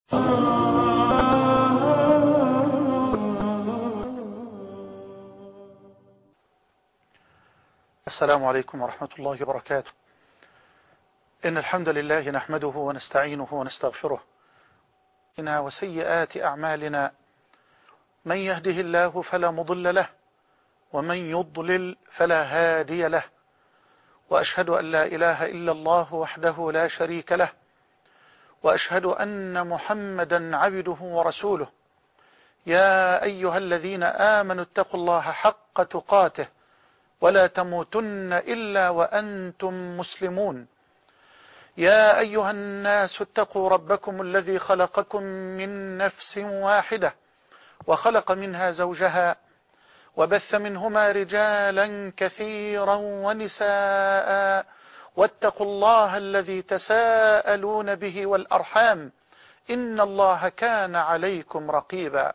السلام عليكم ورحمة الله وبركاته. إن الحمد لله نحمده ونستعينه ونستغفره وسيئات أعمالنا، من يهده الله فلا مضل له ومن يضلل فلا هادي له، وأشهد أن لا إله إلا الله وحده لا شريك له، وأشهد أن محمدا عبده ورسوله. يا أيها الذين آمنوا اتقوا الله حق تقاته ولا تموتن إلا وأنتم مسلمون. يا أيها الناس اتقوا ربكم الذي خلقكم من نفس واحدة وخلق منها زوجها وبث منهما رجالا كثيرا ونساء، واتقوا الله الذي تساءلون به والأرحام، إن الله كان عليكم رقيبا.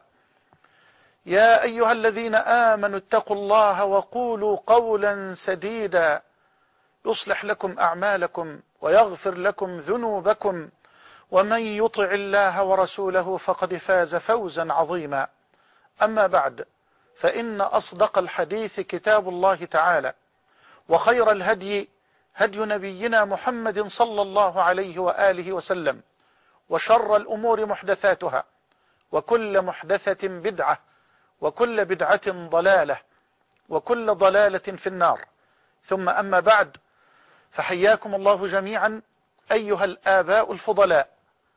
يا أيها الذين آمنوا اتقوا الله وقولوا قولا سديدا يصلح لكم أعمالكم ويغفر لكم ذنوبكم، ومن يطع الله ورسوله فقد فاز فوزا عظيما. أما بعد، فإن أصدق الحديث كتاب الله تعالى، وخير الهدي هدي نبينا محمد صلى الله عليه وآله وسلم، وشر الأمور محدثاتها، وكل محدثة بدعة، وكل بدعة ضلالة، وكل ضلالة في النار. ثم أما بعد، فحياكم الله جميعا أيها الآباء الفضلاء،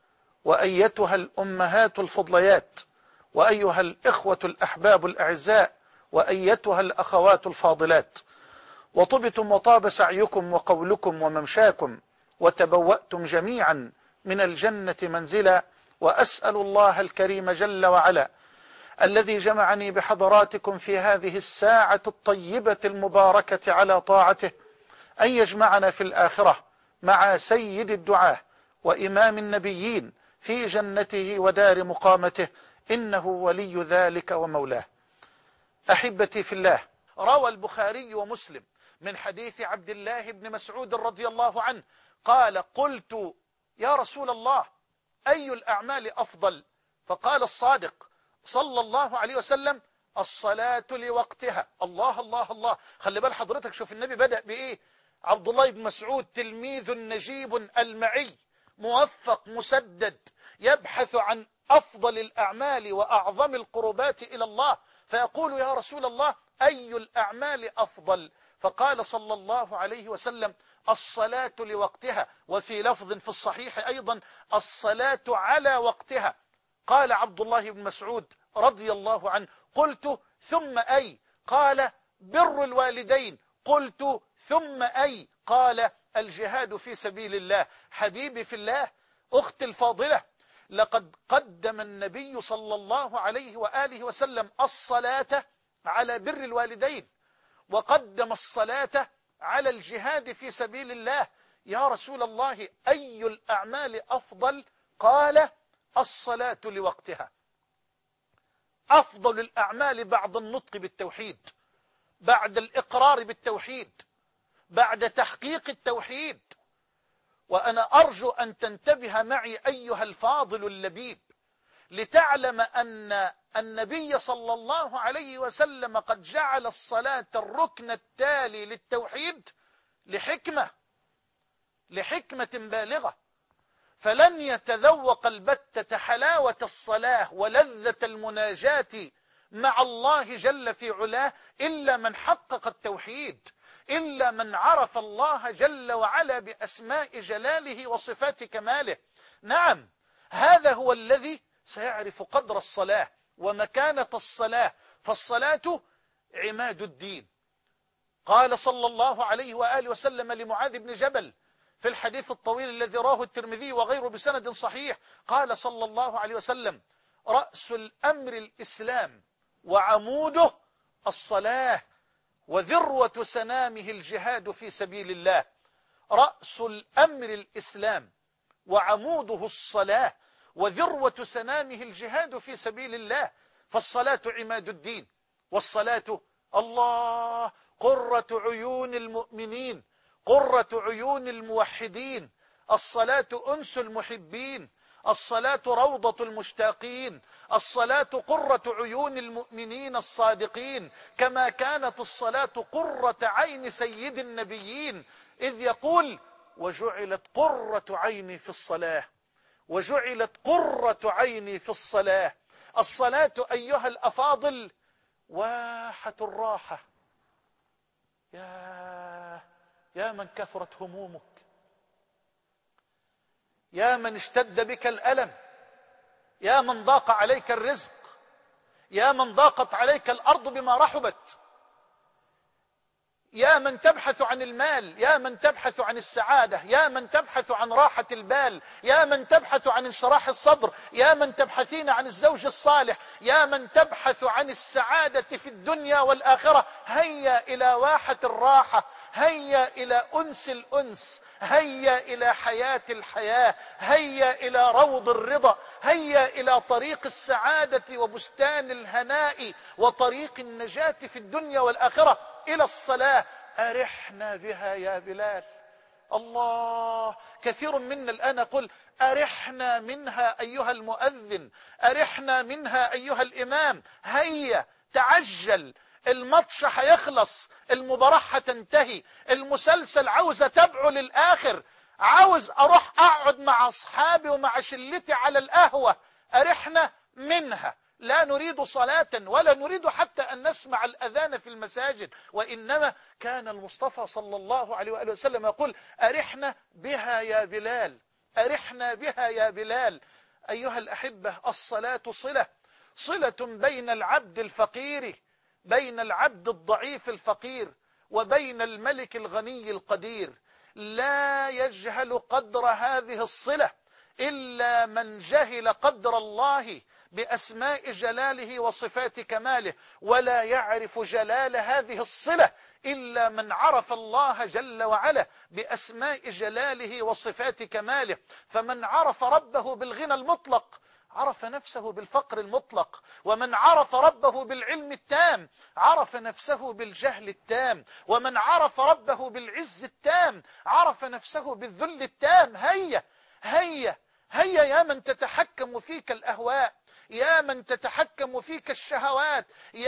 وأيتها الأمهات الفضليات، وأيها الإخوة الأحباب الأعزاء، وأيتها الأخوات الفاضلات. وطبتم وطاب سعيكم وقولكم وممشاكم، وتبوأتم جميعا من الجنة منزلا. وأسأل الله الكريم جل وعلا الذي جمعني بحضراتكم في هذه الساعة الطيبة المباركة على طاعته أن يجمعنا في الآخرة مع سيد الدعاة وإمام النبيين في جنته ودار مقامته، إنه ولي ذلك ومولاه. أحبتي في الله، روى البخاري ومسلم من حديث عبد الله بن مسعود رضي الله عنه قال: قلت يا رسول الله، أي الأعمال أفضل؟ فقال الصادق صلى الله عليه وسلم: الصلاة لوقتها. الله الله الله، خلي بال حضرتك، شوف النبي بدأ بإيه. عبد الله بن مسعود تلميذ نجيب المعي، موفق مسدد، يبحث عن أفضل الأعمال وأعظم القربات إلى الله، فيقول: يا رسول الله، أي الأعمال أفضل؟ فقال صلى الله عليه وسلم: الصلاة لوقتها. وفي لفظ في الصحيح أيضا: الصلاة على وقتها. قال عبد الله بن مسعود رضي الله عنه: قلت ثم أي؟ قال: بر الوالدين. قلت ثم أي؟ قال: الجهاد في سبيل الله. حبيبي في الله، أختي الفاضلة، لقد قدم النبي صلى الله عليه وآله وسلم الصلاة على بر الوالدين، وقدم الصلاة على الجهاد في سبيل الله. يا رسول الله، أي الأعمال أفضل؟ قال: الصلاة لوقتها. أفضل الأعمال بعد النطق بالتوحيد، بعد الإقرار بالتوحيد، بعد تحقيق التوحيد. وأنا أرجو أن تنتبه معي أيها الفاضل اللبيب، لتعلم أن النبي صلى الله عليه وسلم قد جعل الصلاة الركن التالي للتوحيد لحكمة بالغة. فلن يتذوق البتة حلاوة الصلاة ولذة المناجاة مع الله جل في علاه إلا من حقق التوحيد، إلا من عرف الله جل وعلا بأسماء جلاله وصفات كماله. نعم، هذا هو الذي سيعرف قدر الصلاة ومكانة الصلاة، فالصلاة عماد الدين. قال صلى الله عليه وآله وسلم لمعاذ بن جبل في الحديث الطويل الذي رواه الترمذي وغيره بسند صحيح، قال صلى الله عليه وسلم: رأس الأمر الإسلام وعموده الصلاة، وذروة سنامه الجهاد في سبيل الله. رأس الأمر الإسلام وعموده الصلاة، وذروة سنامه الجهاد في سبيل الله. فالصلاة عماد الدين، والصلاة الله قرة عيون المؤمنين، قرة عيون الموحدين. الصلاة أنس المحبين، الصلاة روضة المشتاقين، الصلاة قرة عيون المؤمنين الصادقين، كما كانت الصلاة قرة عين سيد النبيين، إذ يقول: وجعلت قرة عيني في الصلاة، وجعلت قرة عيني في الصلاة. الصلاة أيها الأفاضل واحة الراحة. يا من كثرت همومك، يا من اشتد بك الألم، يا من ضاق عليك الرزق، يا من ضاقت عليك الأرض بما رحبت، يا من تبحث عن المال، يا من تبحث عن السعادة، يا من تبحث عن راحة البال، يا من تبحث عن انشراح الصدر، يا من تبحثين عن الزوج الصالح، يا من تبحث عن السعادة في الدنيا والآخرة. هيا إلى واحة الراحة، هيا إلى أنس الأنس، هيا إلى حياة الحياة، هيا إلى روض الرضا، هيا إلى طريق السعادة وبستان الهناء وطريق النجاة في الدنيا والآخرة، إلى الصلاة. أرحنا بها يا بلال. الله، كثير منا الآن يقول: أرحنا منها أيها المؤذن، أرحنا منها أيها الإمام. هيا تعجل، الماتش هيخلص، المباراة هتنتهي، المسلسل عاوز تبعه للآخر، عاوز أروح أقعد مع أصحابي ومع شلتي على القهوة. أرحنا منها. لا نريد صلاة ولا نريد حتى أن نسمع الأذان في المساجد، وإنما كان المصطفى صلى الله عليه وآله وسلم يقول: أرحنا بها يا بلال، أرحنا بها يا بلال. أيها الأحبة، الصلاة صلة بين العبد الفقير، بين العبد الضعيف الفقير، وبين الملك الغني القدير. لا يجهل قدر هذه الصلة إلا من جهل قدر الله بأسماء جلاله وصفات كماله، ولا يعرف جلال هذه الصلة إلا من عرف الله جل وعلا بأسماء جلاله وصفات كماله. فمن عرف ربه بالغنى المطلق عرف نفسه بالفقر المطلق، ومن عرف ربه بالعلم التام عرف نفسه بالجهل التام، ومن عرف ربه بالعز التام عرف نفسه بالذل التام. هيا هيا هيا يا من تتحكم فيك الأهواء، يا من تتحكم فيك الشهوات،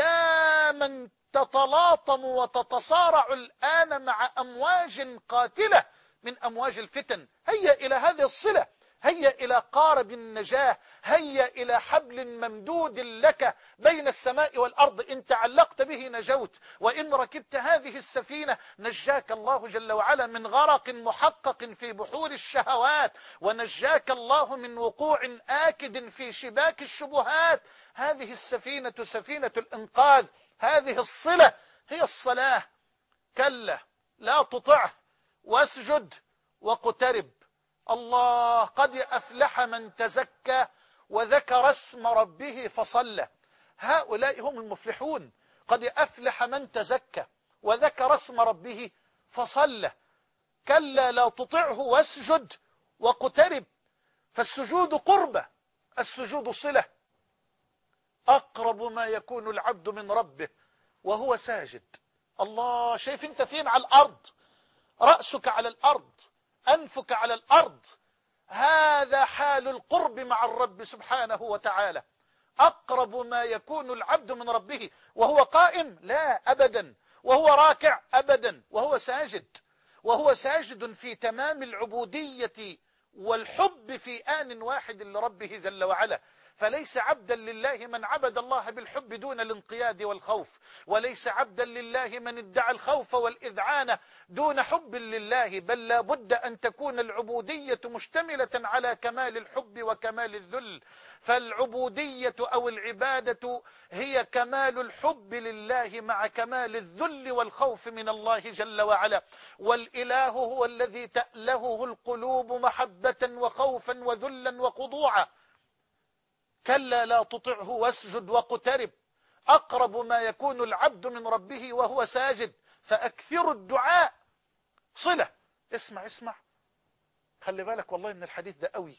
يا من تتلاطم وتتصارع الآن مع أمواج قاتلة من أمواج الفتن. هيا إلى هذه الصلة، هيا إلى قارب النجاة، هيا إلى حبل ممدود لك بين السماء والأرض. إن تعلقت به نجوت، وإن ركبت هذه السفينة نجاك الله جل وعلا من غرق محقق في بحور الشهوات، ونجاك الله من وقوع آكد في شباك الشبهات. هذه السفينة سفينة الإنقاذ، هذه الصلة هي الصلاة. كلا لا تطعه واسجد واقترب. الله، قد أفلح من تزكى وذكر اسم ربه فصلى. هؤلاء هم المفلحون. قد أفلح من تزكى وذكر اسم ربه فصلى. كلا لا تطعه واسجد واقترب. فالسجود قربة، السجود صلة. أقرب ما يكون العبد من ربه وهو ساجد. الله، شايف انت فين؟ على الأرض، رأسك على الأرض، أنفك على الأرض. هذا حال القرب مع الرب سبحانه وتعالى. أقرب ما يكون العبد من ربه وهو قائم؟ لا أبدا. وهو راكع؟ أبدا. وهو ساجد، وهو ساجد في تمام العبودية والحب في آن واحد لربه جل وعلا. فليس عبدا لله من عبد الله بالحب دون الانقياد والخوف، وليس عبدا لله من ادعى الخوف والإذعان دون حب لله، بل لا بد أن تكون العبودية مشتملة على كمال الحب وكمال الذل. فالعبودية أو العبادة هي كمال الحب لله مع كمال الذل والخوف من الله جل وعلا. والإله هو الذي تألهه القلوب محبة وخوفا وذلا وخضوعا. كلا لا تطعه واسجد واقترب. أقرب ما يكون العبد من ربه وهو ساجد. فأكثر الدعاء صلة. اسمع، خلي بالك والله من الحديث ده قوي،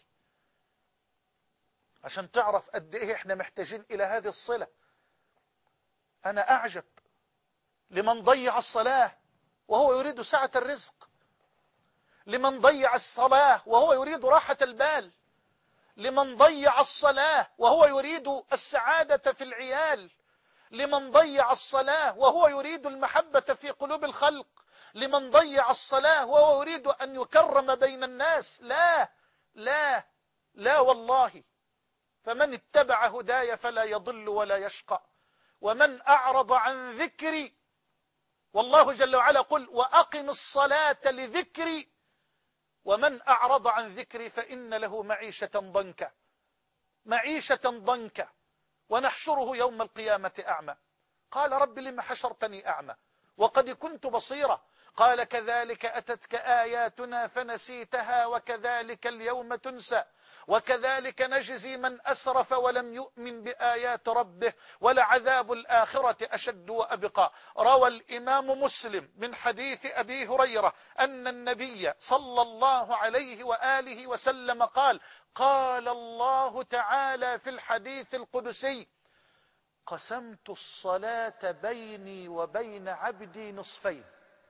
عشان تعرف قد ايه احنا محتاجين إلى هذه الصلة. أنا أعجب لمن ضيع الصلاة وهو يريد سعة الرزق، لمن ضيع الصلاة وهو يريد راحة البال، لمن ضيع الصلاة وهو يريد السعادة في العيال، لمن ضيع الصلاة وهو يريد المحبة في قلوب الخلق، لمن ضيع الصلاة وهو يريد أن يكرم بين الناس. لا لا لا والله. فمن اتبع هداي فلا يضل ولا يشقى، ومن أعرض عن ذكري، والله جل وعلا قل وأقم الصلاة لذكري، ومن أعرض عن ذكري فإن له معيشة ضنكا، معيشة ضنكا، ونحشره يوم القيامة أعمى. قال رب لم حشرتني أعمى وقد كنت بصيرا، قال كذلك أتتك آياتنا فنسيتها وكذلك اليوم تنسى، وكذلك نجزي من أسرف ولم يؤمن بآيات ربه ولعذاب الآخرة أشد وأبقى. روى الإمام مسلم من حديث أبي هريرة أن النبي صلى الله عليه وآله وسلم قال: قال الله تعالى في الحديث القدسي: قسمت الصلاة بيني وبين عبدي نصفين.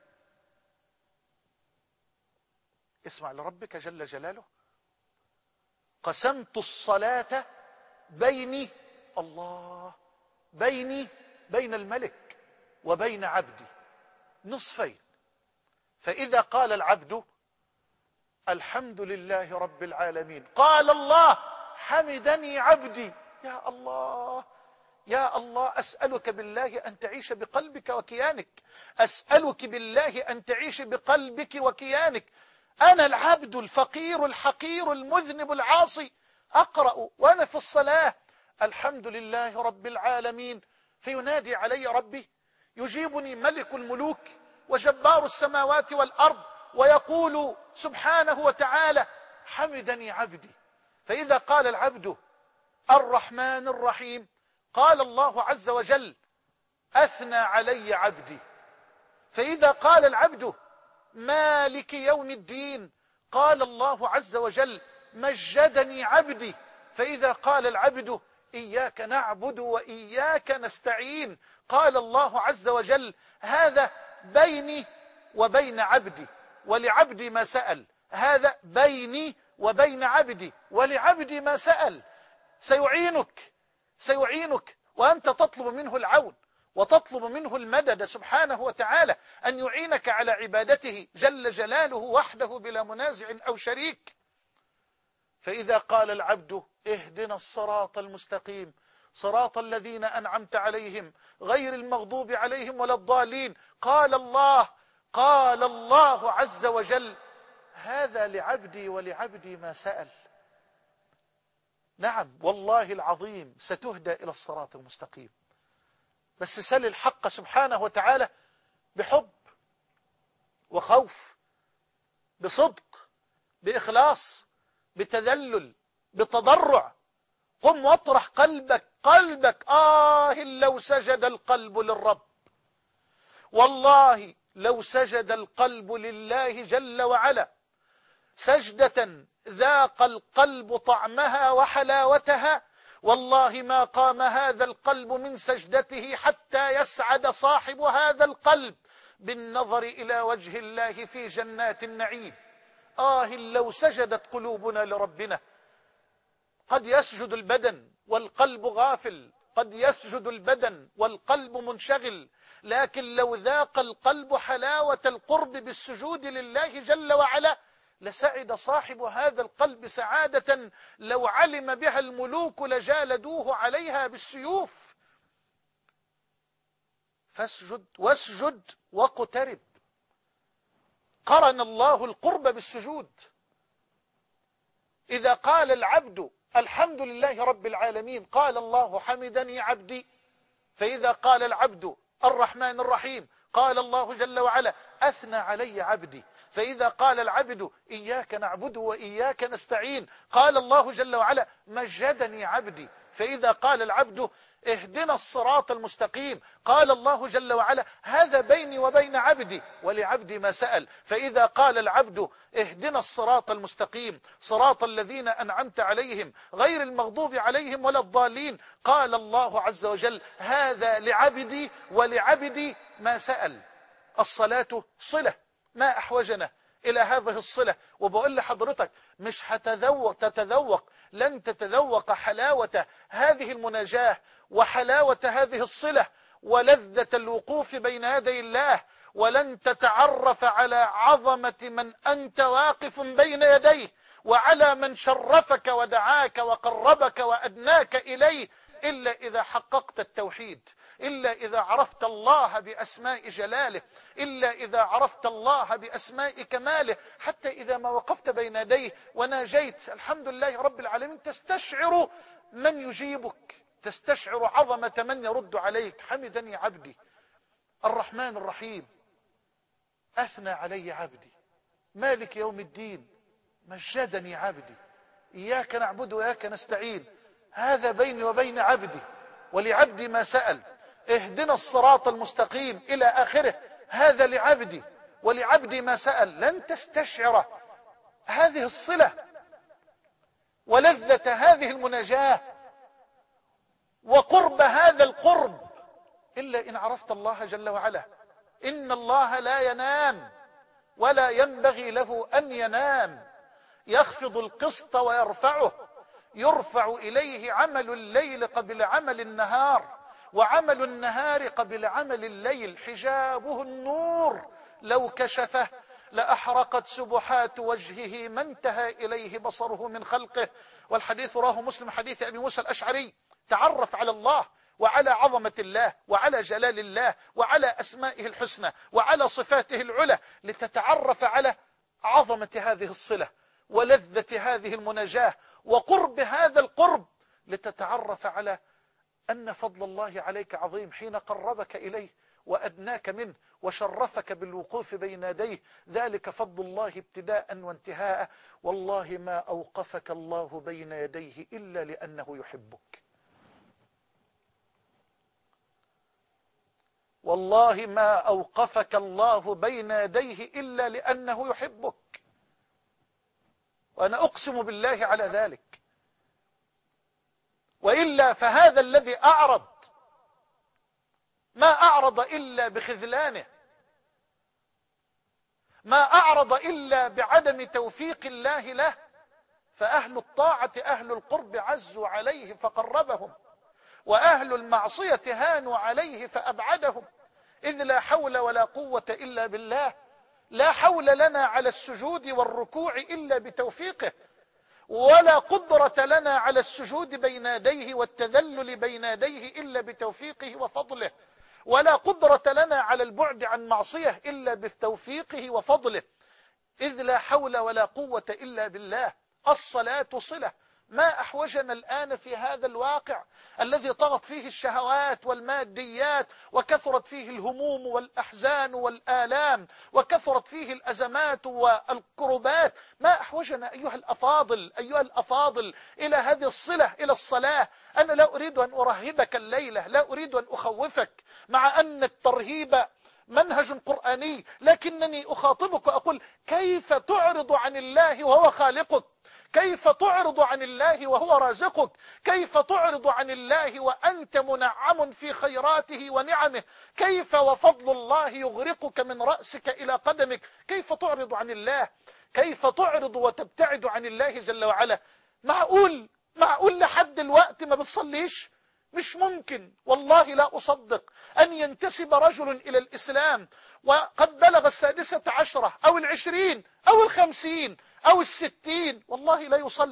اسمع لربك جل جلاله: قسمت الصلاة بيني، الله، بين الملك وبين عبدي نصفين. فإذا قال العبد الحمد لله رب العالمين، قال الله: حمدني عبدي. يا الله يا الله، أسألك بالله أن تعيش بقلبك وكيانك، أسألك بالله أن تعيش بقلبك وكيانك. أنا العبد الفقير الحقير المذنب العاصي، أقرأ وأنا في الصلاة الحمد لله رب العالمين، فينادي علي ربي، يجيبني ملك الملوك وجبار السماوات والأرض، ويقول سبحانه وتعالى: حمدني عبدي. فإذا قال العبد الرحمن الرحيم، قال الله عز وجل: أثنى علي عبدي. فإذا قال العبد مالك يوم الدين، قال الله عز وجل: مجدني عبدي. فإذا قال العبد إياك نعبد وإياك نستعين، قال الله عز وجل: هذا بيني وبين عبدي ولعبدي ما سأل، هذا بيني وبين عبدي ولعبدي ما سأل. سيعينك وأنت تطلب منه العون وتطلب منه المدد سبحانه وتعالى، أن يعينك على عبادته جل جلاله وحده بلا منازع أو شريك. فإذا قال العبد اهدنا الصراط المستقيم صراط الذين أنعمت عليهم غير المغضوب عليهم ولا الضالين، قال الله عز وجل: هذا لعبدي ولعبدي ما سأل. نعم والله العظيم ستهدى إلى الصراط المستقيم، بس سل الحق سبحانه وتعالى بحب وخوف، بصدق، بإخلاص، بتذلل، بتضرع. قم واطرح قلبك. لو سجد القلب للرب، والله لو سجد القلب لله جل وعلا سجدة ذاق القلب طعمها وحلاوتها، والله ما قام هذا القلب من سجدته حتى يسعد صاحب هذا القلب بالنظر إلى وجه الله في جنات النعيم. لو سجدت قلوبنا لربنا. قد يسجد البدن والقلب غافل، قد يسجد البدن والقلب منشغل، لكن لو ذاق القلب حلاوة القرب بالسجود لله جل وعلا لسعد صاحب هذا القلب سعادة لو علم بها الملوك لجالدوه عليها بالسيوف. فاسجد واسجد واقترب. قرن الله القرب بالسجود. إذا قال العبد الحمد لله رب العالمين، قال الله: حمدني عبدي. فإذا قال العبد الرحمن الرحيم، قال الله جل وعلا: أثنى علي عبدي. فإذا قال العبد إياك نعبد وإياك نستعين، قال الله جل وعلا: مجدني عبدي. فإذا قال العبد اهدنا الصراط المستقيم، قال الله جل وعلا: هذا بيني وبين عبدي ولعبدي ما سأل. فإذا قال العبد اهدنا الصراط المستقيم صراط الذين أنعمت عليهم غير المغضوب عليهم ولا الضالين، قال الله عز وجل: هذا لعبدي ولعبدي ما سأل. الصلاة صلة، ما أحوجنا إلى هذه الصلة. وبقول لحضرتك مش لن تتذوق حلاوة هذه المناجاة وحلاوة هذه الصلة ولذة الوقوف بين يدي الله، ولن تتعرف على عظمة من أنت واقف بين يديه، وعلى من شرفك ودعاك وقربك وأدناك إليه، إلا إذا حققت التوحيد، إلا إذا عرفت الله بأسماء جلاله، إلا إذا عرفت الله بأسماء كماله. حتى إذا ما وقفت بين يديه وناجيت الحمد لله رب العالمين، تستشعر من يجيبك، تستشعر عظمة من يرد عليك. حمدني عبدي الرحمن الرحيم، أثنى علي عبدي مالك يوم الدين، مجدني عبدي إياك نعبد وإياك نستعين، هذا بيني وبين عبدي، ولعبدي ما سأل، اهدنا الصراط المستقيم إلى آخره، هذا لعبدي ولعبدي ما سأل. لن تستشعر هذه الصلة ولذة هذه المناجاة وقرب هذا القرب إلا إن عرفت الله جل وعلا. إن الله لا ينام ولا ينبغي له أن ينام، يخفض القسط ويرفعه، يرفع إليه عمل الليل قبل عمل النهار، وعمل النهار قبل عمل الليل، حجابه النور لو كشفه لأحرقت سبحات وجهه ما انتهى إليه بصره من خلقه. والحديث راه مسلم، حديث أبي موسى الأشعري. تعرف على الله وعلى عظمة الله وعلى جلال الله وعلى أسمائه الحسنى وعلى صفاته العلى، لتتعرف على عظمة هذه الصلة ولذة هذه المناجاة وقرب هذا القرب، لتتعرف على أن فضل الله عليك عظيم حين قربك إليه وأدناك منه وشرفك بالوقوف بين يديه. ذلك فضل الله ابتداء وانتهاء. والله ما أوقفك الله بين يديه إلا لأنه يحبك، والله ما أوقفك الله بين يديه إلا لأنه يحبك، وأنا أقسم بالله على ذلك. وإلا فهذا الذي أعرض ما أعرض إلا بخذلانه، ما أعرض إلا بعدم توفيق الله له. فأهل الطاعة أهل القرب عزوا عليه فقربهم، وأهل المعصية هانوا عليه فأبعدهم. إذ لا حول ولا قوة إلا بالله، لا حول لنا على السجود والركوع إلا بتوفيقه، ولا قدرة لنا على السجود بين يديه والتذلل بين يديه إلا بتوفيقه وفضله، ولا قدرة لنا على البعد عن معصية إلا بتوفيقه وفضله. إذ لا حول ولا قوة إلا بالله. الصلاة صلة. ما أحوجنا الآن في هذا الواقع الذي طغت فيه الشهوات والماديات، وكثرت فيه الهموم والأحزان والآلام، وكثرت فيه الأزمات والكربات، ما أحوجنا أيها الأفاضل إلى هذه الصلة، إلى الصلاة. أنا لا أريد أن أرهبك الليلة، لا أريد أن أخوفك، مع أن الترهيب منهج قرآني، لكنني أخاطبك وأقول كيف تعرض عن الله وهو خالقك، كيف تعرض عن الله وهو رازقك، كيف تعرض عن الله وأنت منعم في خيراته ونعمه، كيف وفضل الله يغرقك من رأسك إلى قدمك، كيف تعرض عن الله، كيف تعرض وتبتعد عن الله جل وعلا. معقول لحد الوقت ما بتصليش؟ مش ممكن، والله لا أصدق أن ينتسب رجل إلى الإسلام وقد بلغ 16 أو 20 أو 50 أو 60 والله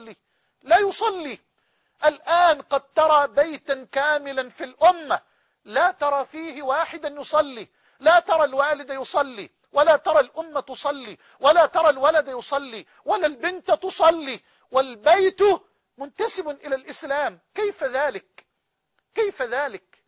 لا يصلي. الآن قد ترى بيتا كاملا في الأمة لا ترى فيه واحدا يصلي، لا ترى الوالد يصلي، ولا ترى الأم تصلي، ولا ترى الولد يصلي، ولا البنت تصلي، والبيت منتسب إلى الإسلام. كيف ذلك؟ كيف ذلك؟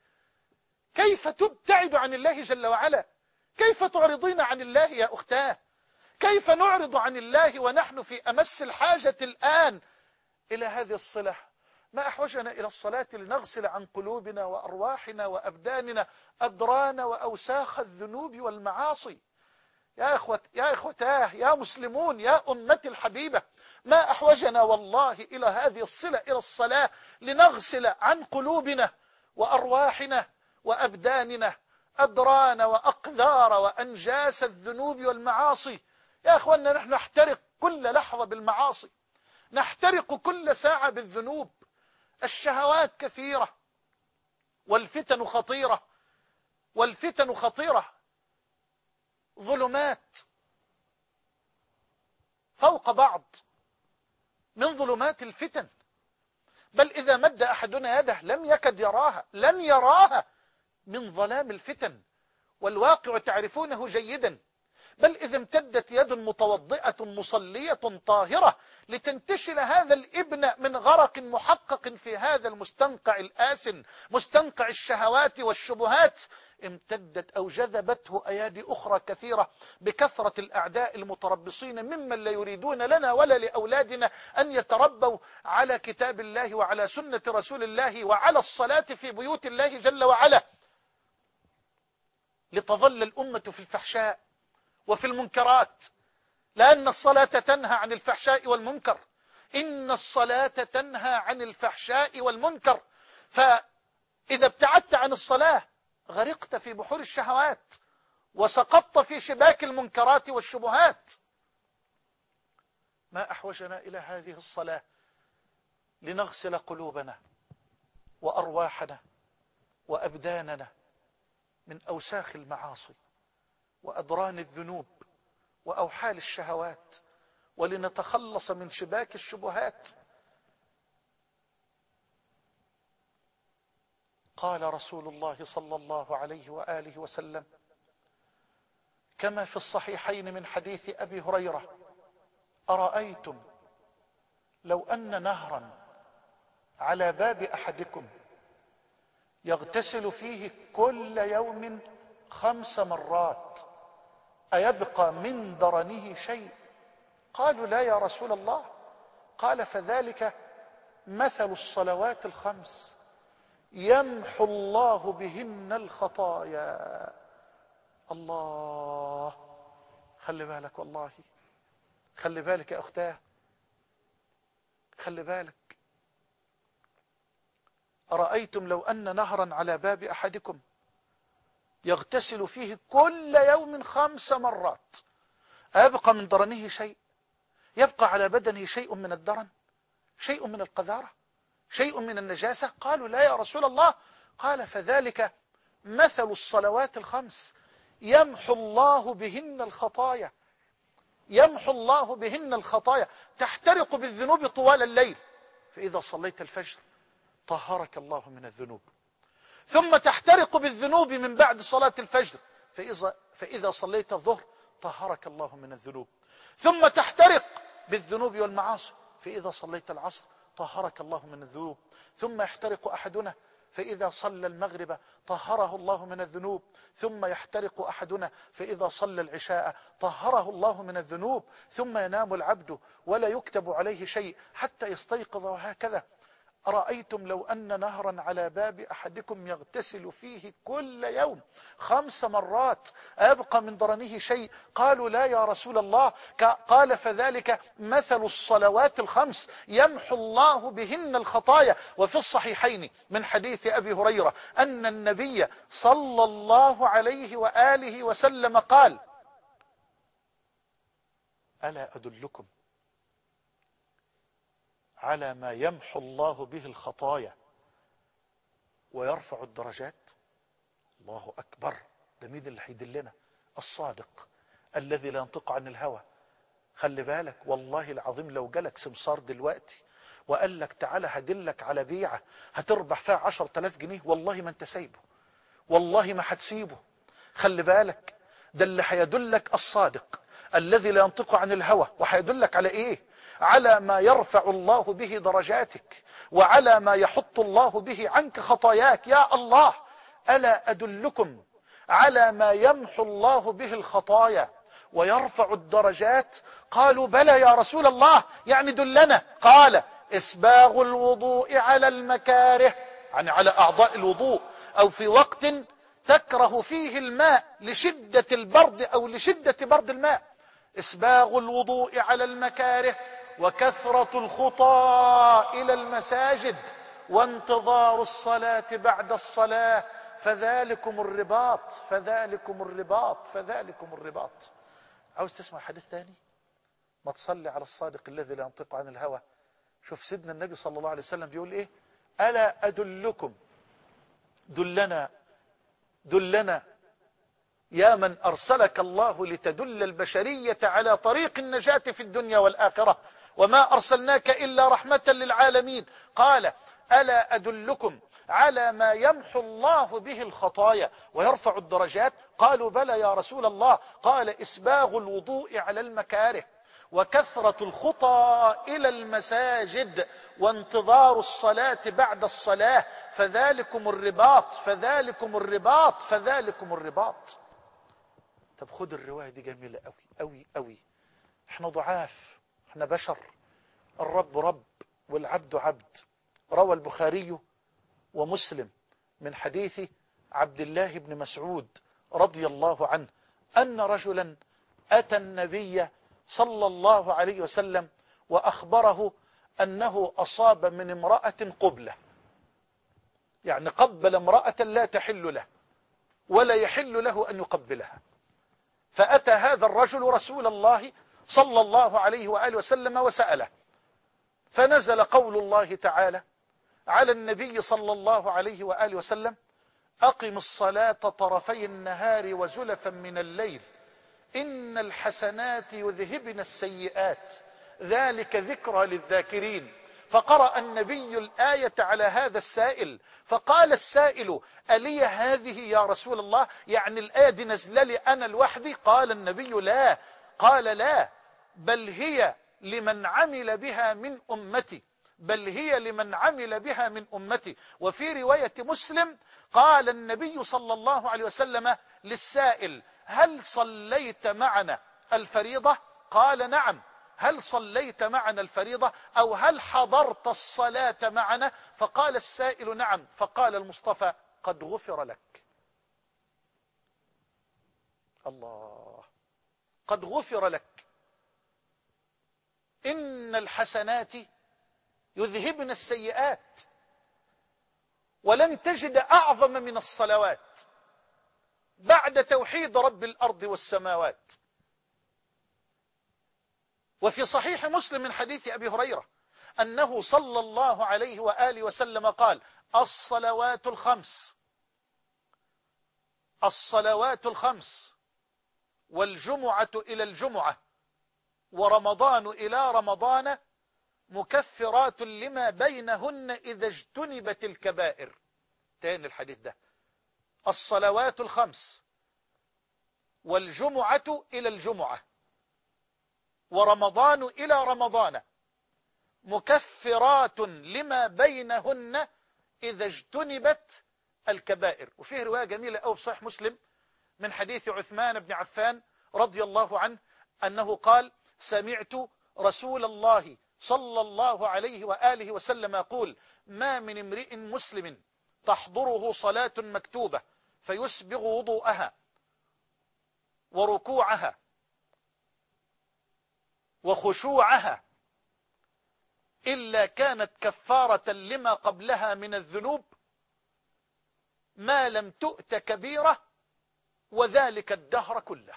كيف تبتعد عن الله جل وعلا؟ كيف تعرضين عن الله يا أختاه؟ كيف نعرض عن الله ونحن في أمس الحاجة الآن إلى هذه الصلة؟ ما أحوجنا إلى الصلاة لنغسل عن قلوبنا وأرواحنا وأبداننا أدرانا وأوساخ الذنوب والمعاصي. يا إخوتاه، يا مسلمون، يا أمتي الحبيبة، ما أحوجنا والله إلى هذه الصلة، إلى الصلاة، لنغسل عن قلوبنا وأرواحنا وأبداننا أدرانا وأقذار وأنجاس الذنوب والمعاصي. يا أخوانا نحن نحترق كل لحظة بالمعاصي، نحترق كل ساعة بالذنوب. الشهوات كثيرة والفتن خطيرة، والفتن خطيرة، ظلمات فوق بعض من ظلمات الفتن، بل إذا مد أحدنا يده لم يكد يراها، لن يراها من ظلام الفتن، والواقع تعرفونه جيدا. بل إذا امتدت يد متوضئة مصلية طاهرة لتنتشل هذا الابن من غرق محقق في هذا المستنقع الآسن، مستنقع الشهوات والشبهات، امتدت أو جذبته أيادي أخرى كثيرة بكثرة الأعداء المتربصين ممن لا يريدون لنا ولا لأولادنا أن يتربوا على كتاب الله وعلى سنة رسول الله وعلى الصلاة في بيوت الله جل وعلا، لتظل الأمة في الفحشاء وفي المنكرات، لأن الصلاة تنهى عن الفحشاء والمنكر. إن الصلاة تنهى عن الفحشاء والمنكر، فإذا ابتعدت عن الصلاة غرقت في بحور الشهوات وسقطت في شباك المنكرات والشبهات. ما أحوجنا إلى هذه الصلاة لنغسل قلوبنا وأرواحنا وأبداننا من أوساخ المعاصي وأدران الذنوب وأوحال الشهوات، ولنتخلص من شباك الشبهات. قال رسول الله صلى الله عليه وآله وسلم كما في الصحيحين من حديث أبي هريرة: أرأيتم لو أن نهرا على باب أحدكم يغتسل فيه كل يوم 5 مرات أيبقى من درنه شيء؟ قالوا لا يا رسول الله. قال فذلك مثل الصلوات ال5 يمحو الله بهن الخطايا. الله، خلي بالك والله، خلي بالك يا أختاه، خلي بالك. أرأيتم لو أن نهرا على باب أحدكم يغتسل فيه كل يوم 5 مرات أيبقى من درنه شيء؟ يبقى على بدنه شيء من الدرن، شيء من القذارة، شيء من النجاسة؟ قالوا لا يا رسول الله. قال فذلك مثل الصلوات ال5 يمحو الله بهن الخطايا، يمحو الله بهن الخطايا. تحترق بالذنوب طوال الليل، فإذا صليت الفجر طهرك الله من الذنوب، ثم تحترق بالذنوب من بعد صلاة الفجر، فإذا صليت الظهر طهرك الله من الذنوب، ثم تحترق بالذنوب والمعاصي، فإذا صليت العصر طهرك الله من الذنوب، ثم يحترق أحدنا فإذا صلى المغرب طهره الله من الذنوب، ثم يحترق أحدنا فإذا صلى العشاء طهره الله من الذنوب، ثم ينام العبد ولا يكتب عليه شيء حتى يستيقظ، وهكذا. أرأيتم لو أن نهرا على باب أحدكم يغتسل فيه كل يوم 5 مرات أيبقى من درنه شيء؟ قالوا لا يا رسول الله. قال فذلك مثل الصلوات ال5 يمحو الله بهن الخطايا. وفي الصحيحين من حديث أبي هريرة أن النبي صلى الله عليه وآله وسلم قال: ألا أدلكم على ما يمحو الله به الخطايا ويرفع الدرجات؟ الله أكبر. ده مين اللي هيدلنا؟ الصادق الذي لا ينطق عن الهوى. خلي بالك والله العظيم، لو جالك سمسار دلوقتي وقال لك تعالى هدلك على بيعة هتربح فيها 10,000 جنيه، والله ما انت سايبه، والله ما هتسيبه. خلي بالك، ده اللي هيدلك الصادق الذي لا ينطق عن الهوى. وهيدلك على ايه؟ على ما يرفع الله به درجاتك، وعلى ما يحط الله به عنك خطاياك. يا الله، ألا أدلكم على ما يمحو الله به الخطايا ويرفع الدرجات؟ قالوا بلى يا رسول الله، يعني دلنا. قال: إسباغ الوضوء على المكاره، يعني على أعضاء الوضوء، أو في وقت تكره فيه الماء لشدة البرد أو لشدة برد الماء. إسباغ الوضوء على المكاره، وكثرة الخطى إلى المساجد، وانتظار الصلاة بعد الصلاة، فذلكم الرباط، فذلكم الرباط، فذلكم الرباط. عاوز تسمع حديث ثاني؟ ما تصلي على الصادق الذي لا ينطق عن الهوى. شوف سيدنا النبي صلى الله عليه وسلم بيقول ايه: ألا أدلكم، دلنا دلنا يا من أرسلك الله لتدل البشرية على طريق النجاة في الدنيا والآخرة، وما أرسلناك إلا رحمة للعالمين. قال: ألا أدلكم على ما يمحو الله به الخطايا ويرفع الدرجات؟ قالوا: بلى يا رسول الله. قال: إسباغ الوضوء على المكاره، وكثرة الخطى إلى المساجد، وانتظار الصلاة بعد الصلاة، فذلكم الرباط فذلكم الرباط فذلكم الرباط. طب خد الرواية دي جميلة أوي أوي أوي. احنا ضعاف، احنا بشر، الرب رب والعبد عبد. روى البخاري ومسلم من حديث عبد الله بن مسعود رضي الله عنه أن رجلا أتى النبي صلى الله عليه وسلم وأخبره أنه أصاب من امرأة قبلة، يعني قبل امرأة لا تحل له ولا يحل له أن يقبلها. فأتى هذا الرجل رسول الله صلى الله عليه وآله وسلم وسأله، فنزل قول الله تعالى على النبي صلى الله عليه وآله وسلم: أقم الصلاة طرفي النهار وزلفا من الليل إن الحسنات يذهبن السيئات ذلك ذكرى للذاكرين. فقرأ النبي الآية على هذا السائل، فقال السائل: ألي هذه يا رسول الله؟ يعني الآية دي نزل لي أنا لوحدي؟ قال النبي: لا. قال: لا، بل هي لمن عمل بها من أمتي، بل هي لمن عمل بها من أمتي. وفي رواية مسلم قال النبي صلى الله عليه وسلم للسائل: هل صليت معنا الفريضة؟ قال: نعم. هل صليت معنا الفريضة أو هل حضرت الصلاة معنا؟ فقال السائل: نعم. فقال المصطفى: قد غفر لك. الله، قد غفر لك. إن الحسنات يذهبن السيئات، ولن تجد أعظم من الصلوات بعد توحيد رب الأرض والسماوات. وفي صحيح مسلم من حديث أبي هريرة أنه صلى الله عليه وآله وسلم قال: الصلوات الخمس، الصلوات الخمس، والجمعة إلى الجمعة، ورمضان إلى رمضان، مكفرات لما بينهن إذا اجتنبت الكبائر. تاني الحديث ده: الصلوات الخمس، والجمعة إلى الجمعة، ورمضان إلى رمضان، مكفرات لما بينهن إذا اجتنبت الكبائر. وفيه رواية جميلة أو في صحيح مسلم من حديث عثمان بن عفان رضي الله عنه أنه قال: سمعت رسول الله صلى الله عليه وآله وسلم يقول: ما من امرئ مسلم تحضره صلاة مكتوبة فيسبغ وضوءها وركوعها وخشوعها إلا كانت كفارة لما قبلها من الذنوب ما لم تؤت كبيرة، وذلك الدهر كله.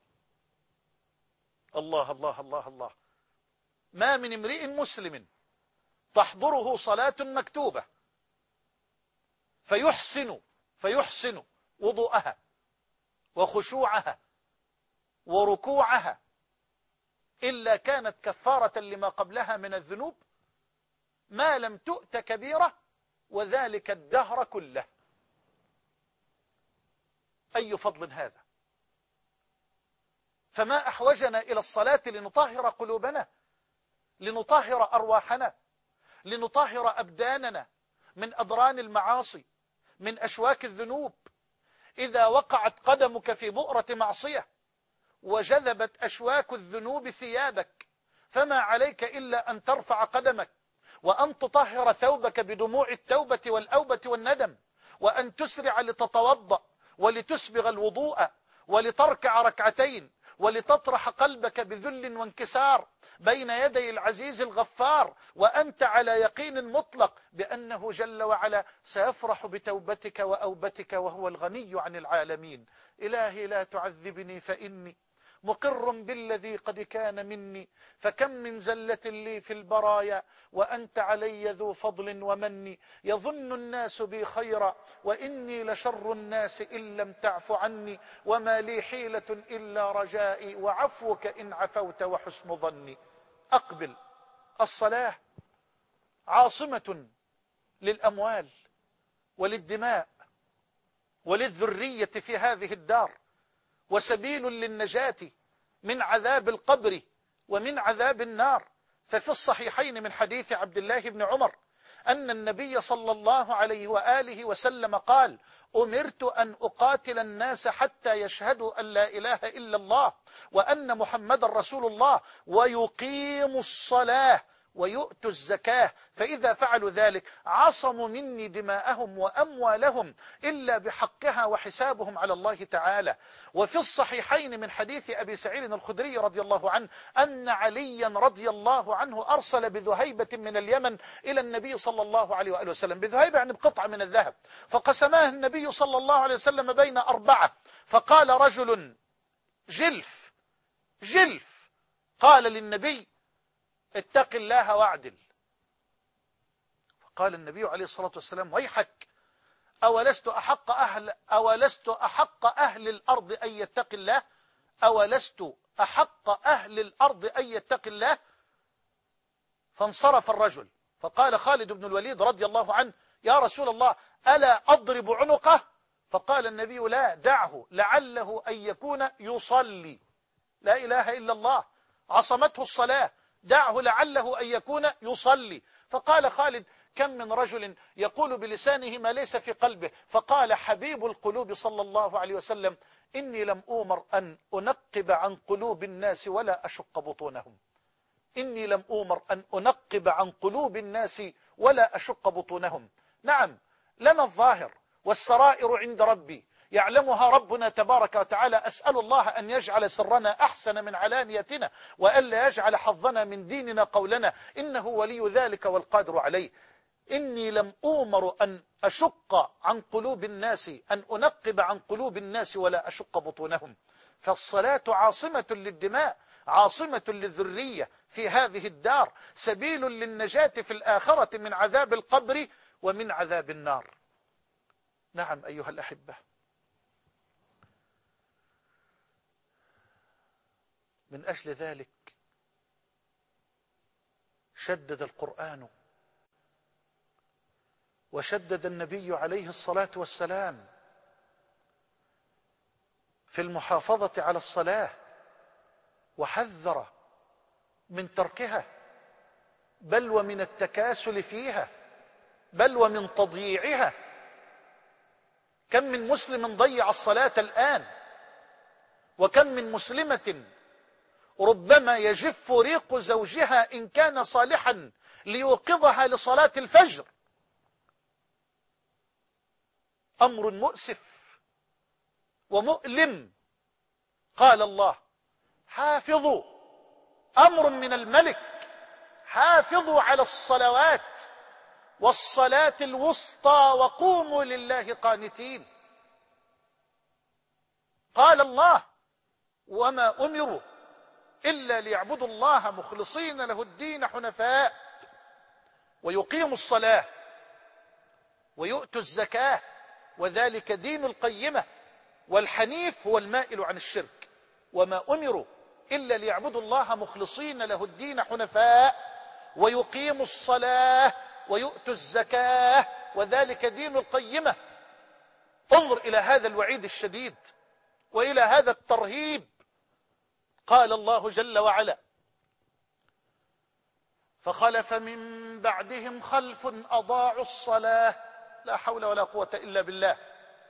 الله الله الله الله. ما من امرئ مسلم تحضره صلاة مكتوبة فيحسن وضوءها وخشوعها وركوعها إلا كانت كفارة لما قبلها من الذنوب ما لم تؤت كبيرة، وذلك الدهر كله. أي فضل هذا! فما أحوجنا إلى الصلاة لنطهر قلوبنا، لنطهر أرواحنا، لنطهر أبداننا من أضران المعاصي، من أشواك الذنوب. إذا وقعت قدمك في بؤرة معصية وجذبت أشواك الذنوب ثيابك، فما عليك إلا أن ترفع قدمك، وأن تطهر ثوبك بدموع التوبة والأوبة والندم، وأن تسرع لتتوضأ ولتسبغ الوضوء ولتركع ركعتين، ولتطرح قلبك بذل وانكسار بين يدي العزيز الغفار، وأنت على يقين مطلق بأنه جل وعلا سيفرح بتوبتك وأوبتك وهو الغني عن العالمين. إلهي لا تعذبني فإني مقر بالذي قد كان مني، فكم من زلة لي في البرايا وأنت علي ذو فضل ومن. يظن الناس بي خيرا وإني لشر الناس إن لم تعف عني، وما لي حيلة إلا رجائي وعفوك إن عفوت وحسن ظني. أقبل. الصلاة عاصمة للأموال وللدماء وللذرية في هذه الدار، وسبيل للنجاة من عذاب القبر ومن عذاب النار. ففي الصحيحين من حديث عبد الله بن عمر أن النبي صلى الله عليه وآله وسلم قال: أمرت أن أقاتل الناس حتى يشهدوا أن لا إله إلا الله وأن محمد رسول الله ويقيموا الصلاة ويؤتوا الزكاة، فإذا فعلوا ذلك عصموا مني دماءهم وأموالهم إلا بحقها وحسابهم على الله تعالى. وفي الصحيحين من حديث أبي سعيد الخدري رضي الله عنه أن عليا رضي الله عنه أرسل بذهيبة من اليمن إلى النبي صلى الله عليه وآله وسلم، بذهيبة يعني بقطعة من الذهب، فقسماه النبي صلى الله عليه وسلم بين 4، فقال رجل: جلف جلف. قال للنبي: اتق الله واعدل. فقال النبي عليه الصلاة والسلام: ويحك، أولست أحق أهل الأرض أن يتق الله؟ أولست أحق أهل الأرض أن يتق الله؟ فانصرف الرجل، فقال خالد بن الوليد رضي الله عنه: يا رسول الله، ألا أضرب عنقه؟ فقال النبي: لا، دعه، لعله أن يكون يصلي، لا إله إلا الله، عصمته الصلاة، دعه لعله أن يكون يصلي. فقال خالد: كم من رجل يقول بلسانه ما ليس في قلبه. فقال حبيب القلوب صلى الله عليه وسلم: إني لم أؤمر أن أنقب عن قلوب الناس ولا أشق بطونهم. إني لم أؤمر أن أنقب عن قلوب الناس ولا أشق بطونهم. نعم، لنا الظاهر والسرائر عند ربي يعلمها ربنا تبارك وتعالى. أسأل الله أن يجعل سرنا أحسن من علانيتنا، وألا يجعل حظنا من ديننا قولنا، إنه ولي ذلك والقادر عليه. إني لم أؤمر أن أشق عن قلوب الناس، أن أنقب عن قلوب الناس ولا أشق بطونهم. فالصلاة عاصمة للدماء، عاصمة للذرية في هذه الدار، سبيل للنجاة في الآخرة من عذاب القبر ومن عذاب النار. نعم أيها الأحبة، من أجل ذلك شدد القرآن وشدد النبي عليه الصلاة والسلام في المحافظة على الصلاة، وحذر من تركها، بل ومن التكاسل فيها، بل ومن تضييعها. كم من مسلم ضيع الصلاة الآن، وكم من مسلمة ربما يجف ريق زوجها إن كان صالحا ليوقظها لصلاة الفجر. أمر مؤسف ومؤلم. قال الله: حافظوا، أمر من الملك، حافظوا على الصلوات والصلاة الوسطى وقوموا لله قانتين. قال الله: وما أمروا إلا ليعبدوا الله مخلصين له الدين حنفاء ويقيموا الصلاة ويؤتوا الزكاة وذلك دين القيمة. والحنيف هو المائل عن الشرك. وما أمروا إلا ليعبدوا الله مخلصين له الدين حنفاء ويقيموا الصلاة ويؤتوا الزكاة وذلك دين القيمة. انظر إلى هذا الوعيد الشديد وإلى هذا الترهيب. قال الله جل وعلا: فخلف من بعدهم خلف أضاعوا الصلاة. لا حول ولا قوة إلا بالله.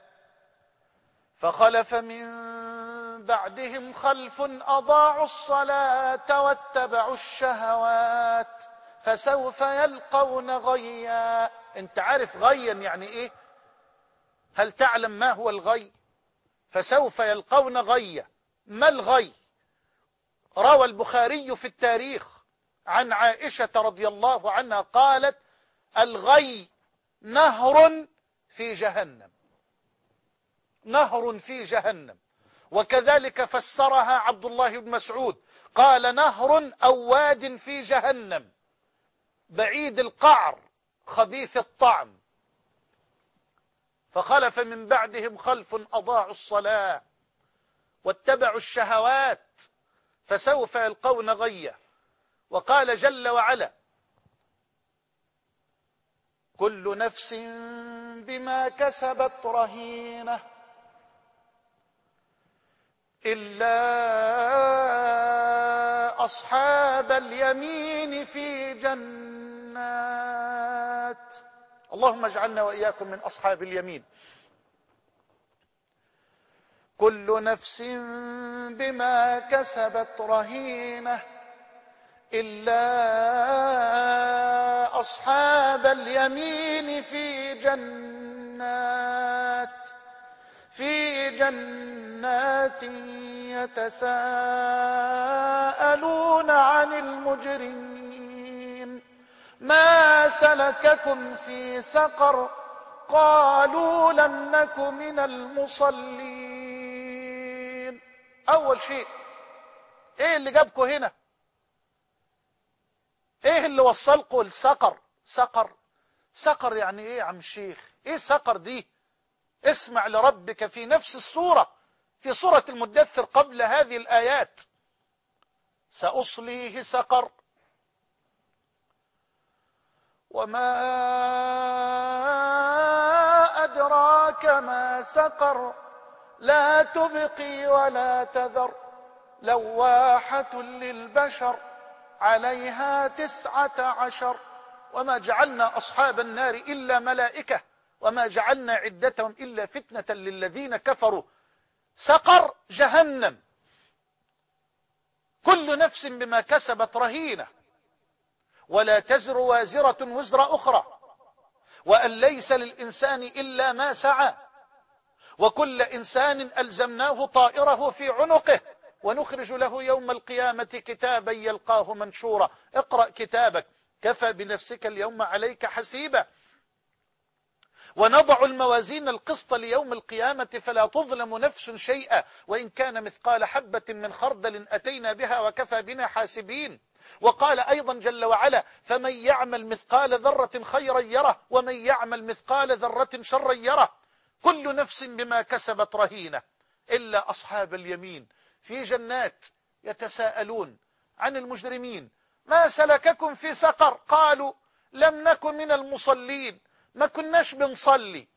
فخلف من بعدهم خلف أضاعوا الصلاة واتبعوا الشهوات فسوف يلقون غيا. انت عارف غيا يعني ايه؟ هل تعلم ما هو الغي؟ فسوف يلقون غيا. ما الغي؟ روى البخاري في التاريخ عن عائشة رضي الله عنها قالت: الغي نهر في جهنم، نهر في جهنم. وكذلك فسرها عبد الله بن مسعود، قال نهر أو واد في جهنم بعيد القعر خبيث الطعم، فخلف من بعدهم خلف أضاعوا الصلاة واتبعوا الشهوات فسوف يلقون غيا. وقال جل وعلا كل نفس بما كسبت رهينة إلا أصحاب اليمين في جنات. اللهم اجعلنا وإياكم من أصحاب اليمين. كل نفس بما كسبت رهينة إلا أصحاب اليمين في جنات يتساءلون عن المجرمين ما سلككم في سقر قالوا لم نك من المصلين. أول شيء إيه اللي جابكم هنا؟ إيه اللي وصلكم للسقر؟ سقر يعني إيه يا عم الشيخ؟ إيه سقر دي؟ اسمع لربك في نفس السورة، في سورة المدثر قبل هذه الآيات: سأصليه سقر وما أدراك ما سقر لا تبقي ولا تذر لواحة للبشر عليها 19 وما جعلنا أصحاب النار إلا ملائكة وما جعلنا عدتهم إلا فتنة للذين كفروا. سقر جهنم. كل نفس بما كسبت رهينة ولا تزر وازرة وزر أخرى وأن ليس للإنسان إلا ما سعى وكل إنسان ألزمناه طائره في عنقه ونخرج له يوم القيامة كتابا يلقاه منشورا اقرأ كتابك كفى بنفسك اليوم عليك حسيبا. ونضع الموازين القسط ليوم القيامة فلا تظلم نفس شيئا وإن كان مثقال حبة من خردل أتينا بها وكفى بنا حاسبين. وقال أيضا جل وعلا فمن يعمل مثقال ذرة خيرا يره ومن يعمل مثقال ذرة شرا يره. كل نفس بما كسبت رهينة إلا أصحاب اليمين في جنات يتساءلون عن المجرمين ما سلككم في سقر قالوا لم نكن من المصلين. ما كناش بنصلي،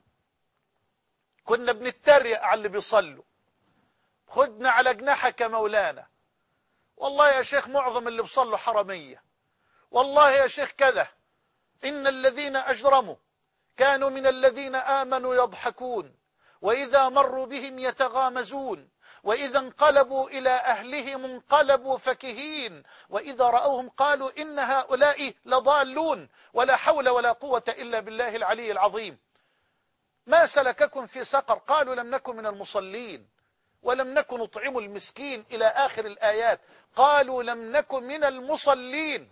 كنا بنتريق على اللي بيصلوا. خدنا على جناحك مولانا، والله يا شيخ معظم اللي بيصلوا حرمية، والله يا شيخ كذا. إن الذين أجرموا كانوا من الذين آمنوا يضحكون وإذا مروا بهم يتغامزون وإذا انقلبوا إلى أهلهم انقلبوا فكهين وإذا رأوهم قالوا إن هؤلاء لضالون ولا حول ولا قوة إلا بالله العلي العظيم. ما سلككم في سقر قالوا لم نكن من المصلين ولم نكن نطعم المسكين إلى آخر الآيات. قالوا لم نكن من المصلين.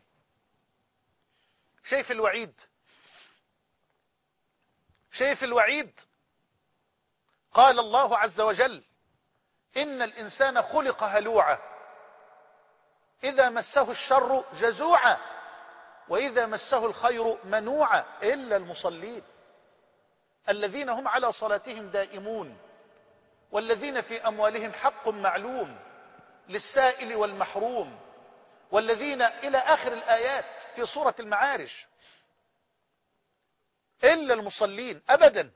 شايف الوعيد؟ شايف الوعيد؟ قال الله عز وجل إن الإنسان خلق هلوعا إذا مسه الشر جزوعا وإذا مسه الخير منوعا إلا المصلين الذين هم على صلاتهم دائمون والذين في أموالهم حق معلوم للسائل والمحروم والذين إلى آخر الآيات في سورة المعارج. إلا المصلين أبدا.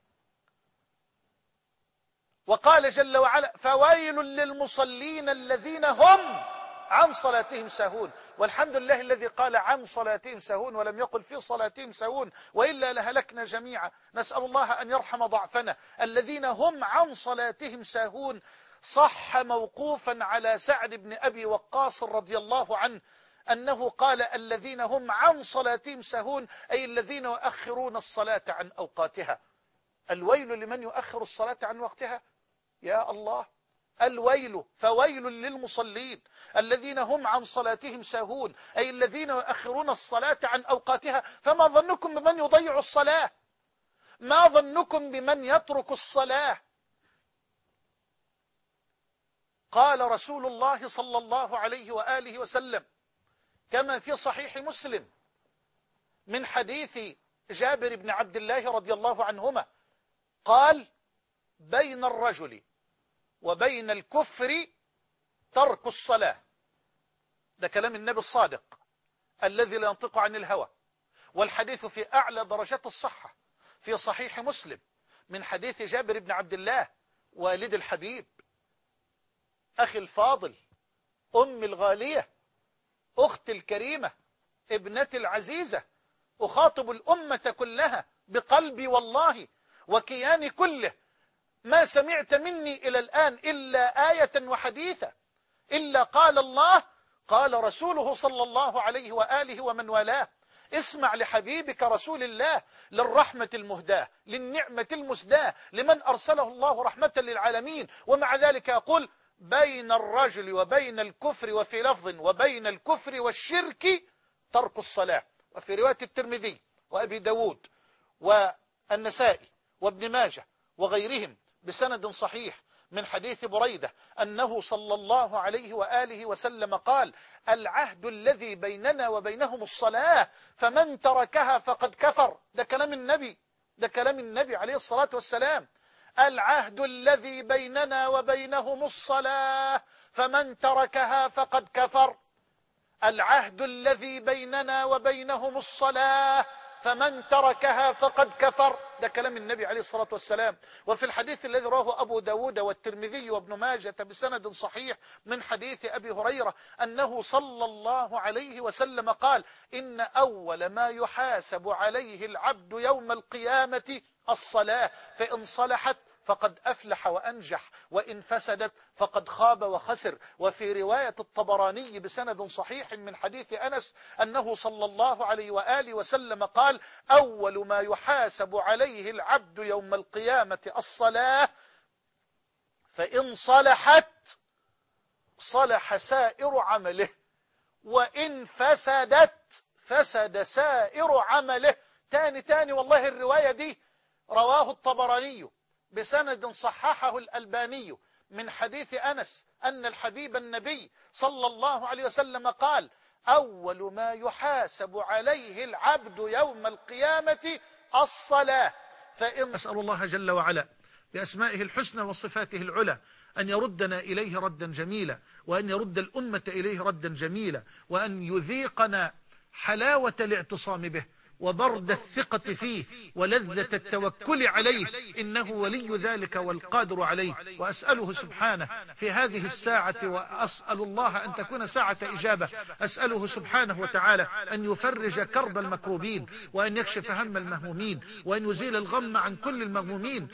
وقال جل وعلا فويل للمصلين الذين هم عن صلاتهم ساهون. والحمد لله الذي قال عن صلاتهم ساهون ولم يقل في صلاتهم ساهون وإلا لهلكنا جميعا. نسأل الله أن يرحم ضعفنا. الذين هم عن صلاتهم ساهون صح موقوفا على سعد بن أبي وقاص رضي الله عنه أنه قال الذين هم عن صلاتهم ساهون أي الذين يؤخرون الصلاة عن أوقاتها. الويل لمن يؤخر الصلاة عن وقتها. يا الله، الويل فويل للمصلين الذين هم عن صلاتهم ساهون أي الذين يؤخرون الصلاة عن أوقاتها. فما ظنكم بمن يضيع الصلاة؟ ما ظنكم بمن يترك الصلاة؟ قال رسول الله صلى الله عليه وآله وسلم كما في صحيح مسلم من حديث جابر بن عبد الله رضي الله عنهما قال: بين الرجل وبين الكفر ترك الصلاة. ده كلام النبي الصادق الذي لا ينطق عن الهوى، والحديث في أعلى درجات الصحة في صحيح مسلم من حديث جابر بن عبد الله والد الحبيب، أخي الفاضل، أم الغالية، أختي الكريمة، ابنتي العزيزة، أخاطب الأمة كلها بقلبي والله وكياني كله. ما سمعت مني إلى الآن إلا آية وحديثة، إلا قال الله قال رسوله صلى الله عليه وآله ومن والاه. اسمع لحبيبك رسول الله، للرحمة المهداة، للنعمة المسداة، لمن أرسله الله رحمة للعالمين، ومع ذلك يقول: بين الرجل وبين الكفر، وفي لفظ وبين الكفر والشرك ترك الصلاة. وفي رواية الترمذي وأبي داود والنسائي وابن ماجه وغيرهم بسند صحيح من حديث بريدة أنه صلى الله عليه وآله وسلم قال: العهد الذي بيننا وبينهم الصلاة، فمن تركها فقد كفر. ده كلام النبي، ده كلام النبي عليه الصلاة والسلام. العهد الذي بيننا وبينهم الصلاة، فمن تركها فقد كفر. العهد الذي بيننا وبينهم الصلاة، فمن تركها فقد كفر. ده كلام النبي عليه الصلاة والسلام. وفي الحديث الذي رواه أبو داود والترمذي وابن ماجة بسند صحيح من حديث أبي هريرة أنه صلى الله عليه وسلم قال: إن أول ما يحاسب عليه العبد يوم القيامة الصلاة، فإن صلحت فقد أفلح وأنجح، وإن فسدت فقد خاب وخسر. وفي رواية الطبراني بسند صحيح من حديث أنس أنه صلى الله عليه وآله وسلم قال: أول ما يحاسب عليه العبد يوم القيامة الصلاة، فإن صلحت صلح سائر عمله، وإن فسدت فسد سائر عمله. تاني والله الرواية دي رواه الطبراني بسند صححه الألباني من حديث أنس أن الحبيب النبي صلى الله عليه وسلم قال: أول ما يحاسب عليه العبد يوم القيامة الصلاة. فإن أسأل الله جل وعلا بأسمائه الحسنى وصفاته العلى أن يردنا إليه ردا جميلا، وأن يرد الأمة إليه ردا جميلا، وأن يذيقنا حلاوة الاعتصام به وبرد الثقة فيه ولذة التوكل عليه، إنه ولي ذلك والقادر عليه. وأسأله سبحانه في هذه الساعة، وأسأل الله أن تكون ساعة إجابة، أسأله سبحانه وتعالى أن يفرج كرب المكروبين، وأن يكشف هم المهمومين، وأن يزيل الغم عن كل المغمومين،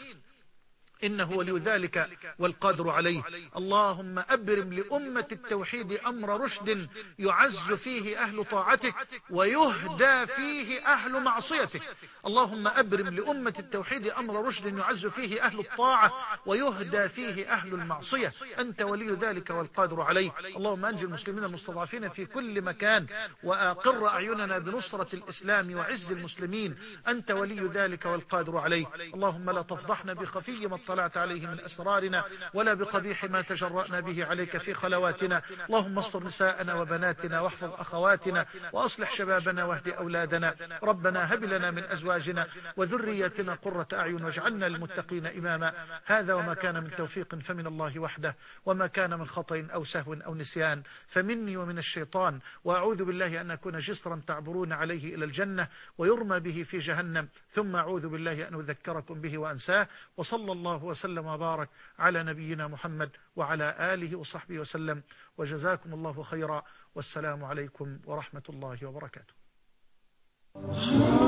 إنه ولي ذلك والقادر عليه. اللهم أبرم لأمة التوحيد أمر رشد يعز فيه أهل طاعتك ويهدى فيه أهل معصيتك. اللهم أبرم لأمة التوحيد أمر رشد يعز فيه أهل الطاعة ويهدى فيه أهل المعصية. أنت ولي ذلك والقادر عليه. اللهم أنجي المسلمين المستضعفين في كل مكان، وأقر أعيننا بنصرة الإسلام وعز المسلمين. أنت ولي ذلك والقادر عليه. اللهم لا تفضحنا بخفي ما اطلعت عليه من أسرارنا، ولا بقبيح ما تجرأنا به عليك في خلواتنا. اللهم استر نساءنا وبناتنا، واحفظ أخواتنا، وأصلح شبابنا، واهد أولادنا. ربنا هب لنا من أزواجنا وذرياتنا قرة أعين، واجعلنا للمتقين إماما. هذا وما كان من توفيق فمن الله وحده، وما كان من خطأ أو سهو أو نسيان فمني ومن الشيطان. وأعوذ بالله أن أكون جسرا تعبرون عليه إلى الجنة ويرمى به في جهنم، ثم أعوذ بالله أن أذكركم به وأنساه. وصلى الله وسلم وبارك على نبينا محمد وعلى آله وصحبه وسلم، وجزاكم الله خيرا، والسلام عليكم ورحمة الله وبركاته.